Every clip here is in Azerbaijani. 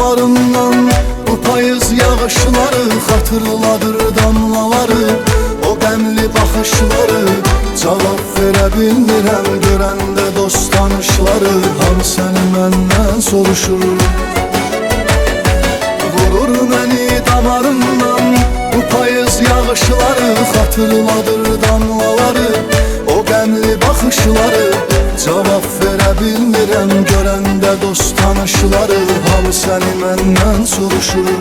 damarından. Bu payız yağışları xatırladır damlaları, o qəmli baxışları. Cavab verə bilmirəm görəndə dost tanışları, hamı səni məndən soruşur. Vurur məni damarından bu payız yağışları, xatırladır damlaları, o qəmli baxışları. Cavab verə bilmirəm görəndə dost tanışları, hamı səni məndən soruşur.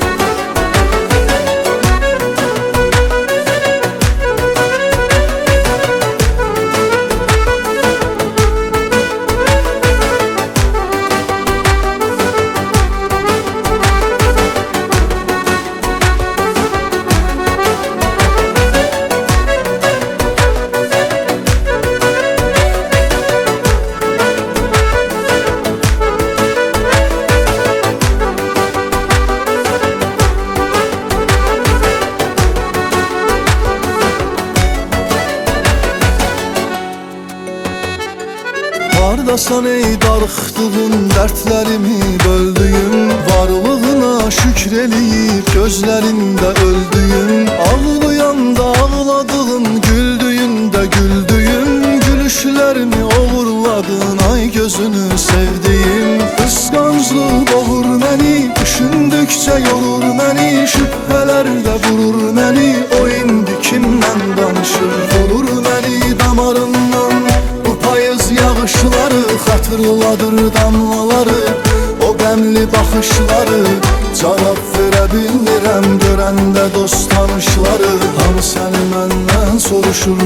Hardasan ey darıxdığım, dərdlərimi böldüyüm, varlığına şükr eləyib gözlərində öldüyüm. Ağlayanda ağladığım, güldüyündə güldüyüm, gülüşlərimi oğurladın ay gözünü sevdiyim. Qısqanclıq boğur məni, düşündükcə yorur məni, şübhələr də vurur məni, o indi kimdən danışır. Vurur məni damarından bu payız yağışları, xatırladır damlaları, o qəmli baxışları. Cavab verə bilmirəm görəndə dost tanışları, hamı səni məndən soruşur.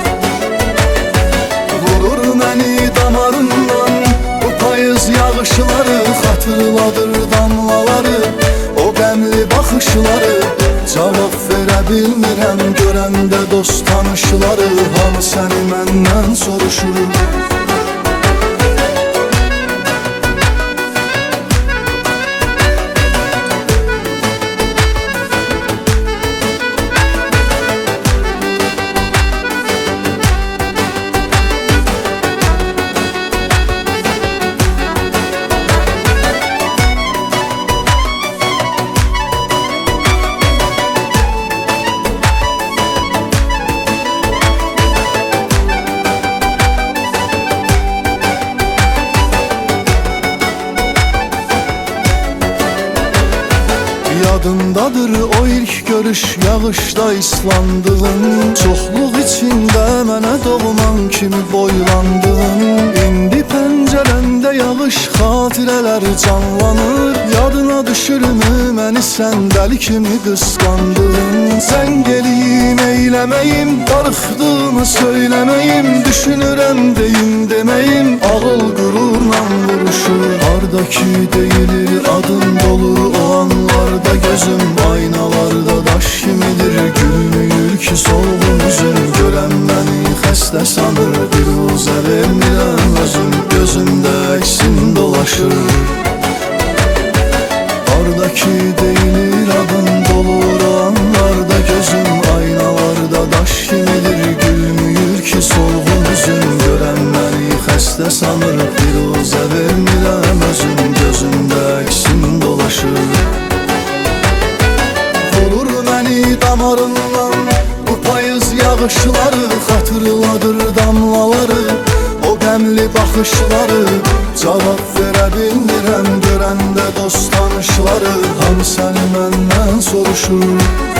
Vurur məni damarından bu payız yağışları, xatırladır damlaları, o qəmli baxışları. Cavab verə bilmirəm görəndə dost tanışları, hamı səni məndən soruşur. Yadındadır o ilk görüş, yağışda islandığın, çoxluq içində mənə doğman kimi boylandığın. İndi pəncərəndə yağış, xatirələr canlanır, yadına düşürmü məni sən dəli kimi qısqandığın. Sən geliyim eyləməyim, darıxdığımı söyləməyim, düşünürəm deyim deməyim, ağıl qürurla vuruşur. Hardaki deyilir adın dolur o anlarda, gözüm aynalarda daş kimidir, gülmüyür ki solğun üzüm. Görən məni xəstə sanır, bir uzə vermirəm özüm, gözümdə əksin dolaşır. Hardaki deyilir adın dolur o anlarda, gözüm aynalarda daş kimidir, gülmüyür ki solğun üzüm. Görən məni xəstə sanır, bir uzə vermirəm özüm, gözümdə əksin dolaşır. Vurur məni damarından bu payız yağışları, xatırladır damlaları, o qəmli baxışları. Cavab verə bilmirəm görəndə dost tanışları, hamı səni məndən soruşur.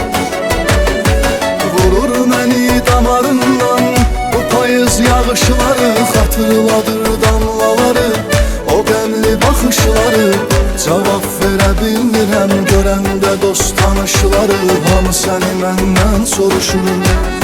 Vurur məni damarından bu payız yağışları, xatırladır damlaları, o qəmli baxışları. Cavab verə bilmirəm görəndə dost tanışları, hamı səni məndən soruşur.